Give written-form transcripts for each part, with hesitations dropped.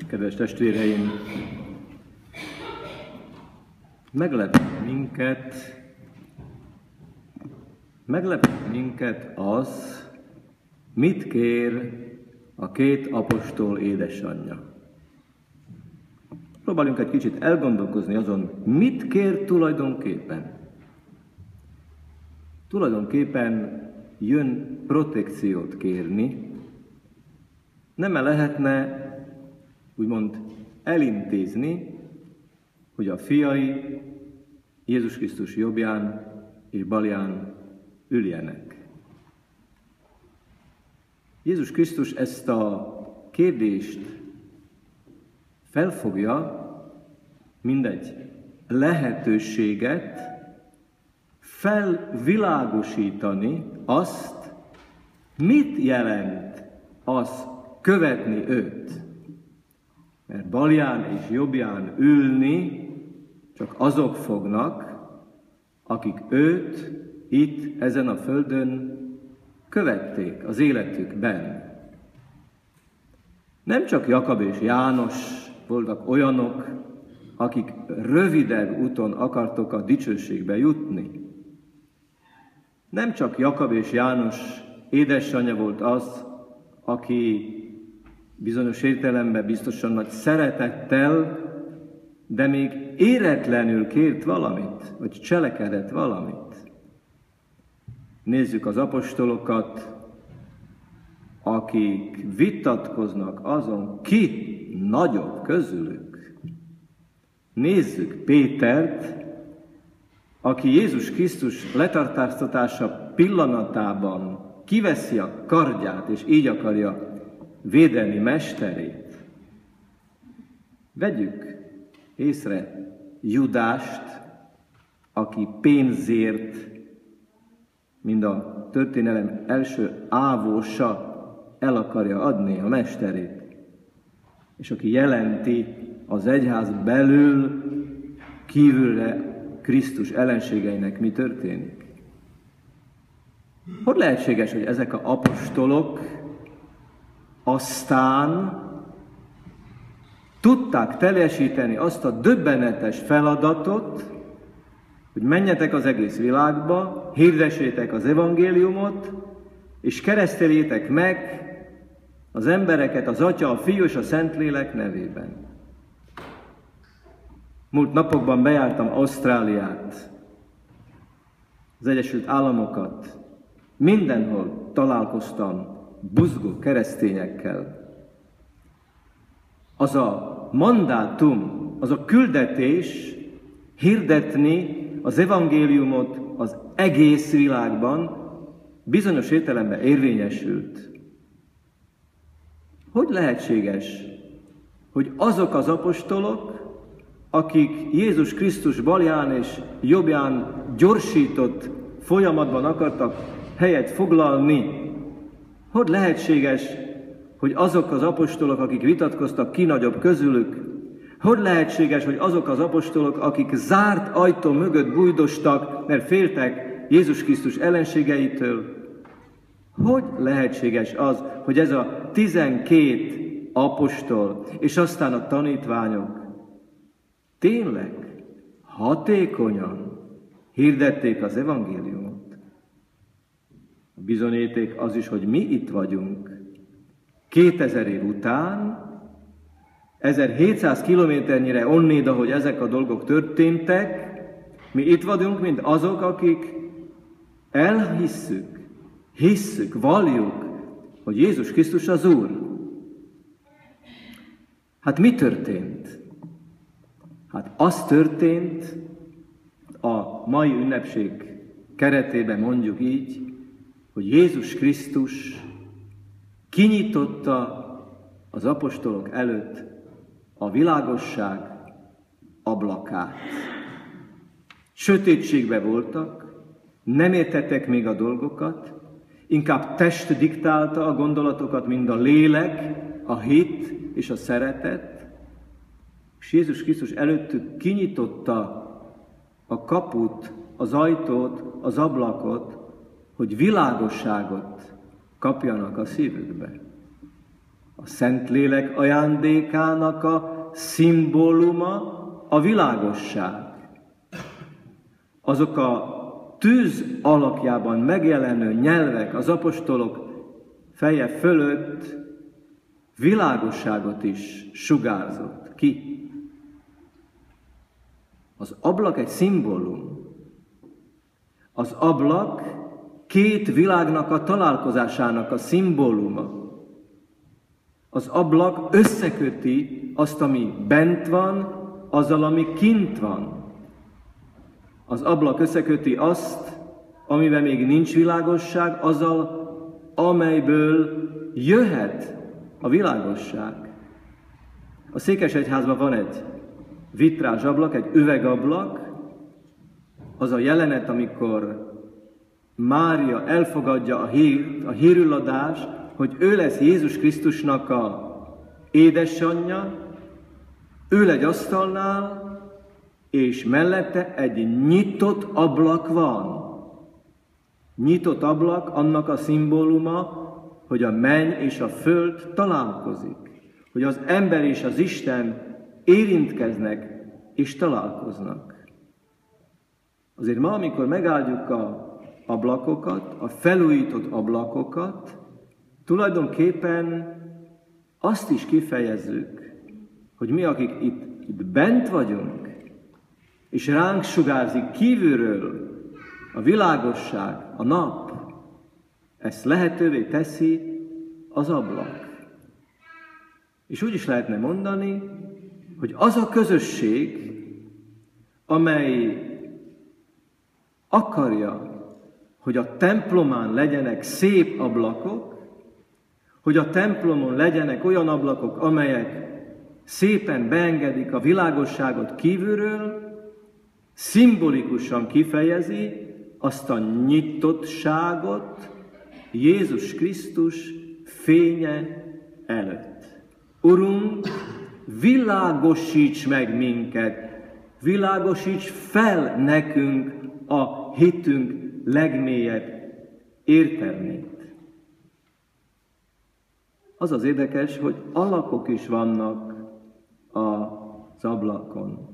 Kedves testvéreim, meglep minket az, mit kér a két apostol édesanyja. Próbáljunk egy kicsit elgondolkozni azon, mit kér tulajdonképpen. Tulajdonképpen jön protekciót kérni, nem lehetne úgymond elintézni, hogy a fiai Jézus Krisztus jobbján és balján üljenek. Jézus Krisztus ezt a kérdést felfogja, mindegy lehetőséget felvilágosítani azt, mit jelent az követni őt. Mert balján és jobbján ülni csak azok fognak, akik őt itt, ezen a földön követték az életükben. Nem csak Jakab és János voltak olyanok, akik rövidebb úton akartok a dicsőségbe jutni. Nem csak Jakab és János édesanyja volt az, aki bizonyos értelemben biztosan nagy szeretettel, de még éretlenül kért valamit, vagy cselekedett valamit. Nézzük az apostolokat, akik vitatkoznak azon, ki nagyobb közülük. Nézzük Pétert, aki Jézus Krisztus letartóztatása pillanatában kiveszi a kardját, és így akarja védeni mesterét. Vegyük észre Judást, aki pénzért, mind a történelem első ávósa el akarja adni a mesterét, és aki jelenti az egyház belül kívülre Krisztus ellenségeinek mi történik. Hogy lehetséges, hogy ezek az apostolok aztán tudták teljesíteni azt a döbbenetes feladatot, hogy menjetek az egész világba, hirdessétek az evangéliumot, és kereszteljétek meg az embereket az Atya, a Fiú és a Szentlélek nevében. Múlt napokban bejártam Ausztráliát, az Egyesült Államokat. Mindenhol találkoztam buzgó keresztényekkel. Az a mandátum, az a küldetés hirdetni az evangéliumot az egész világban bizonyos értelemben érvényesült. Hogy lehetséges, hogy azok az apostolok, akik Jézus Krisztus balján és jobbján gyorsított folyamatban akartak helyet foglalni, hogy lehetséges, hogy azok az apostolok, akik vitatkoztak, ki nagyobb közülük, hogy lehetséges, hogy azok az apostolok, akik zárt ajtó mögött bújdostak, mert féltek Jézus Krisztus ellenségeitől, hogy lehetséges az, hogy ez a 12 apostol, és aztán a tanítványok tényleg hatékonyan hirdették az evangéliumot? A bizonyíték az is, hogy mi itt vagyunk. 2000 év után, 1700 kilométernyire onnéd, ahogy ezek a dolgok történtek, mi itt vagyunk, mint azok, akik hisszük, valljuk, hogy Jézus Krisztus az Úr. Hát mi történt? Hát az történt, a mai ünnepség keretében mondjuk így, hogy Jézus Krisztus kinyitotta az apostolok előtt a világosság ablakát. Sötétségben voltak, nem értettek még a dolgokat, inkább test diktálta a gondolatokat, mint a lélek, a hit és a szeretet, és Jézus Krisztus előttük kinyitotta a kaput, az ajtót, az ablakot, hogy világosságot kapjanak a szívükbe. A Szentlélek ajándékának a szimbóluma a világosság. Azok a tűz alakjában megjelenő nyelvek az apostolok feje fölött világosságot is sugárzott ki. Az ablak egy szimbólum. Az ablak két világnak a találkozásának a szimbóluma. Az ablak összeköti azt, ami bent van, azzal, ami kint van. Az ablak összeköti azt, amiben még nincs világosság, azzal, amelyből jöhet a világosság. A Székesegyházban van egy vitrás ablak, egy üvegablak, az a jelenet, amikor Mária elfogadja a hírülladást, hogy ő lesz Jézus Krisztusnak a édesanyja, ül egy asztalnál, és mellette egy nyitott ablak van. Nyitott ablak annak a szimbóluma, hogy a menny és a föld találkozik. Hogy az ember és az Isten érintkeznek és találkoznak. Azért ma, amikor megáldjuk a ablakokat, a felújított ablakokat, tulajdonképpen azt is kifejezzük, hogy mi, akik itt bent vagyunk, és ránk sugárzik kívülről a világosság, a nap, ezt lehetővé teszi az ablak. És úgy is lehetne mondani, hogy az a közösség, amely akarja, hogy a templomán legyenek szép ablakok, hogy a templomon legyenek olyan ablakok, amelyek szépen beengedik a világosságot kívülről, szimbolikusan kifejezi azt a nyitottságot Jézus Krisztus fénye előtt. Urunk, világosíts meg minket, világosíts fel nekünk a hitünk legmélyebb értelmét. Az az érdekes, hogy alakok is vannak az ablakon.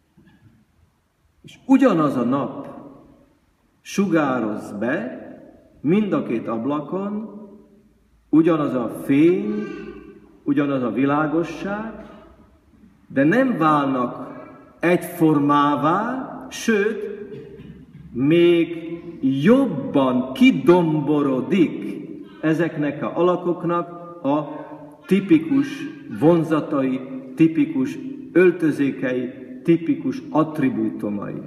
És ugyanaz a nap sugároz be mind a két ablakon, ugyanaz a fény, ugyanaz a világosság, de nem válnak egyformává, sőt, még jobban kidomborodik ezeknek az alakoknak a tipikus vonzatai, tipikus öltözékei, tipikus attribútumai.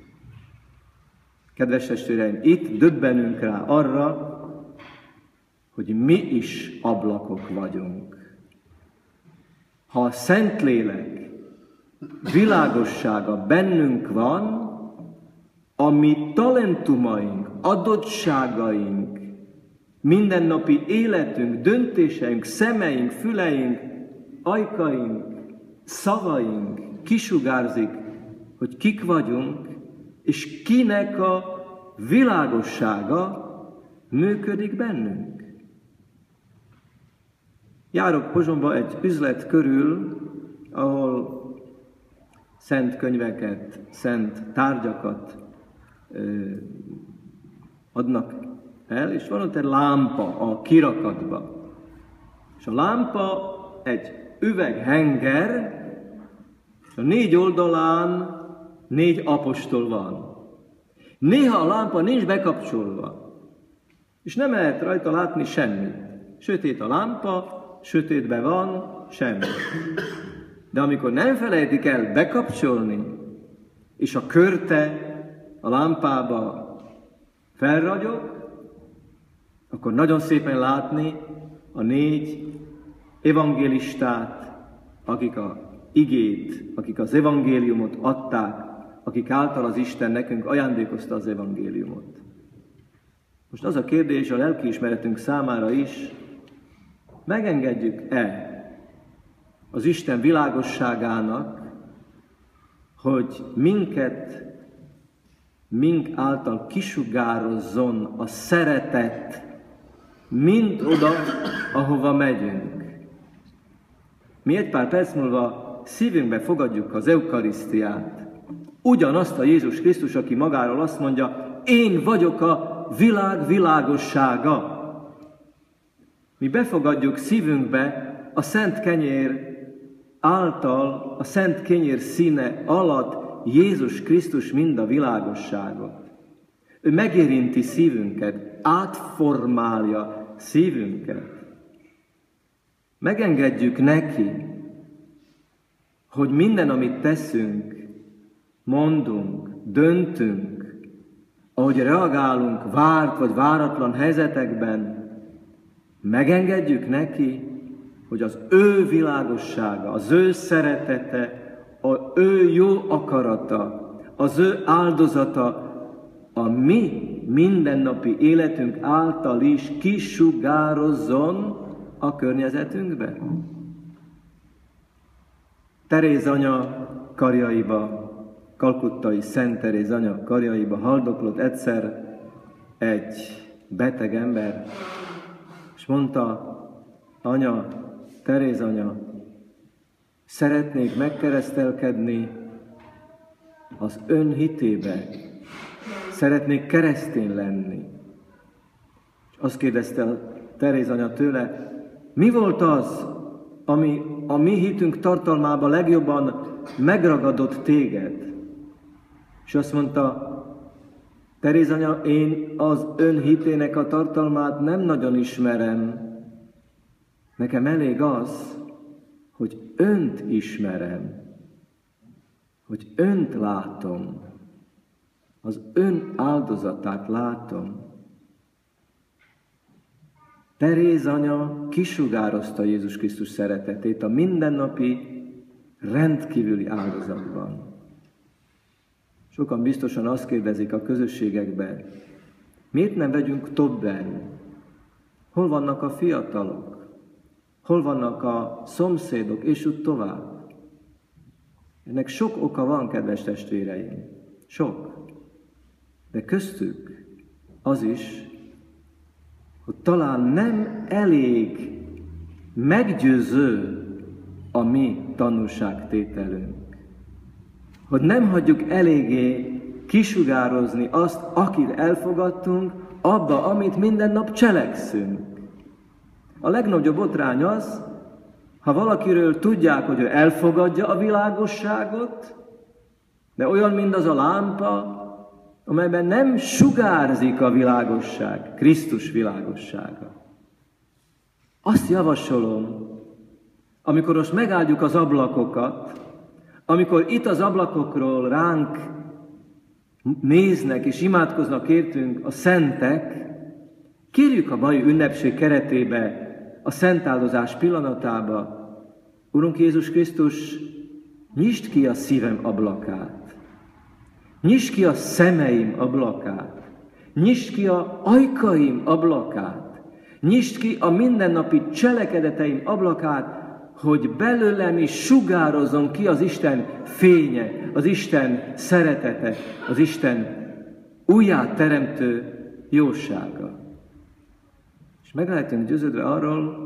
Kedves testvéreim, itt döbbenünk rá arra, hogy mi is ablakok vagyunk. Ha a Szentlélek világossága bennünk van, a mi talentumaink, adottságaink, mindennapi életünk, döntéseink, szemeink, füleink, ajkaink, szavaink kisugárzik, hogy kik vagyunk, és kinek a világossága működik bennünk. Járok Pozsonyba egy üzlet körül, ahol szent könyveket, szent tárgyakat adnak el, és van ott egy lámpa a kirakatba. És a lámpa egy üveghenger, és a 4 oldalán 4 apostol van. Néha a lámpa nincs bekapcsolva, és nem lehet rajta látni semmit. Sötét a lámpa, sötétben van, semmi. De amikor nem felejtik el bekapcsolni, és a körte a lámpába felragyog, akkor nagyon szépen látni a 4 evangélistát, akik a igét, akik az evangéliumot adták, akik által az Isten nekünk ajándékozta az evangéliumot. Most az a kérdés a lelkiismeretünk számára is, megengedjük-e az Isten világosságának, hogy mink által kisugározzon a szeretet mind oda, ahova megyünk. mi egy pár perc múlva szívünkbe fogadjuk az eukarisztiát, ugyanazt a Jézus Krisztus, aki magáról azt mondja, én vagyok a világ világossága. Mi befogadjuk szívünkbe a szent kenyér által, a szent kenyér színe alatt Jézus Krisztus mind a világosságot. Ő megérinti szívünket, átformálja szívünket. Megengedjük neki, hogy minden, amit teszünk, mondunk, döntünk, ahogy reagálunk várt vagy váratlan helyzetekben, megengedjük neki, hogy az ő világossága, az ő szeretete, az ő jó akarata, az ő áldozata a mi mindennapi életünk által is kisugározzon a környezetünkben. Teréz anya karjaiba, kalkuttai Szent Teréz anya karjaiba haldoklott egyszer egy beteg ember, és mondta, anya, Teréz anya, szeretnék megkeresztelkedni az ön hitébe, szeretnék keresztény lenni. És azt kérdezte a Teréz anya tőle, mi volt az, ami a mi hitünk tartalmában legjobban megragadott téged? És azt mondta, Teréz anya, én az ön hitének a tartalmát nem nagyon ismerem. Nekem elég az, hogy önt ismerem, hogy önt látom, az ön áldozatát látom. Teréz anya kisugározta Jézus Krisztus szeretetét a mindennapi, rendkívüli áldozatban. Sokan biztosan azt kérdezik a közösségekben, miért nem vegyünk többen? Hol vannak a fiatalok? Hol vannak a szomszédok, és úgy tovább? Ennek sok oka van, kedves testvéreim. Sok. De köztük az is, hogy talán nem elég meggyőző a mi tanúságtételünk. Hogy nem hagyjuk eléggé kisugározni azt, akit elfogadtunk, abba, amit minden nap cselekszünk. A legnagyobb botrány az, ha valakiről tudják, hogy ő elfogadja a világosságot, de olyan, mint az a lámpa, amelyben nem sugárzik a világosság, Krisztus világossága. Azt javasolom, amikor most megáldjuk az ablakokat, amikor itt az ablakokról ránk néznek és imádkoznak értünk a szentek, kérjük a mai ünnepség keretébe, a szentáldozás pillanatába, Urunk Jézus Krisztus, nyisd ki a szívem ablakát, nyisd ki a szemeim ablakát, nyisd ki a ajkaim ablakát, nyisd ki a mindennapi cselekedeteim ablakát, hogy belőlem is sugározzon ki az Isten fénye, az Isten szeretete, az Isten újjáteremtő jósága. És meg lehetünk győződve arról,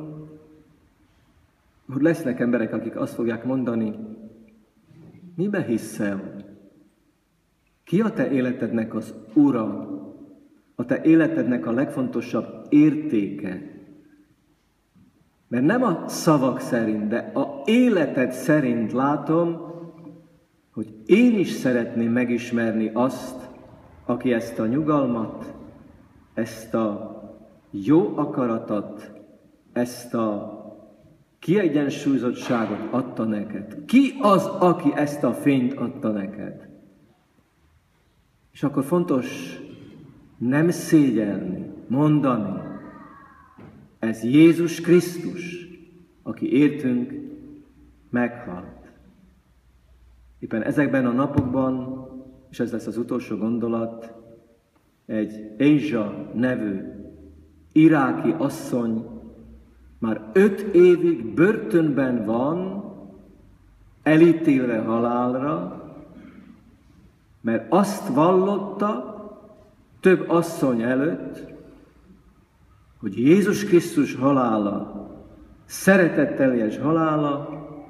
hogy lesznek emberek, akik azt fogják mondani, mibe hiszel? Ki a te életednek az ura? A te életednek a legfontosabb értéke? Mert nem a szavak szerint, de a életed szerint látom, hogy én is szeretném megismerni azt, aki ezt a nyugalmat, ezt a jó akaratot, ezt a kiegyensúlyozottságot adta neked. Ki az, aki ezt a fényt adta neked? És akkor fontos nem szégyelni, mondani, ez Jézus Krisztus, aki értünk meghalt. Éppen ezekben a napokban, és ez lesz az utolsó gondolat, egy Ézsa nevű iráki asszony már 5 évig börtönben van, elítélve halálra, mert azt vallotta több asszony előtt, hogy Jézus Krisztus halála, szeretetteljes halála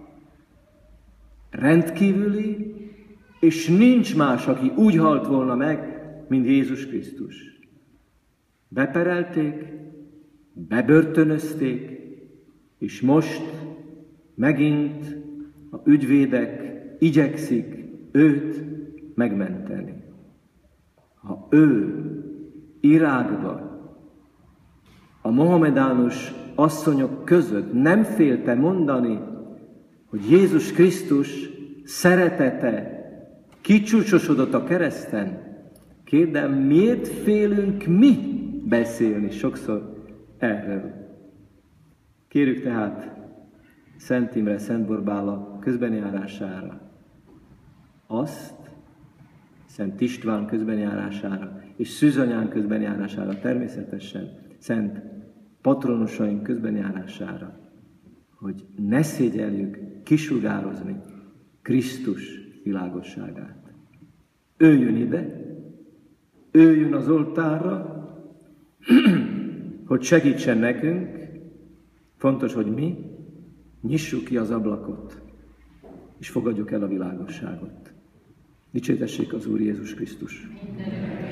rendkívüli, és nincs más, aki úgy halt volna meg, mint Jézus Krisztus. Beperelték, bebörtönözték, és most megint a ügyvédek igyekszik őt megmenteni. Ha ő Irákban a mohamedánus asszonyok között nem félte mondani, hogy Jézus Krisztus szeretete kicsúcsosodott a kereszten, kérdem, miért félünk mi beszélni sokszor erről? Kérjük tehát Szent Imre, Szent Borbála közbenjárására azt, Szent István közbenjárására, és Szűzanyán közbenjárására, természetesen Szent patronusaink közbenjárására, hogy ne szégyeljük kisugározni Krisztus világosságát. Ő jön ide, ő jön az oltárra, hogy segítsen nekünk. Fontos, hogy mi nyissuk ki az ablakot, és fogadjuk el a világosságot. Dicsértessék az Úr Jézus Krisztus!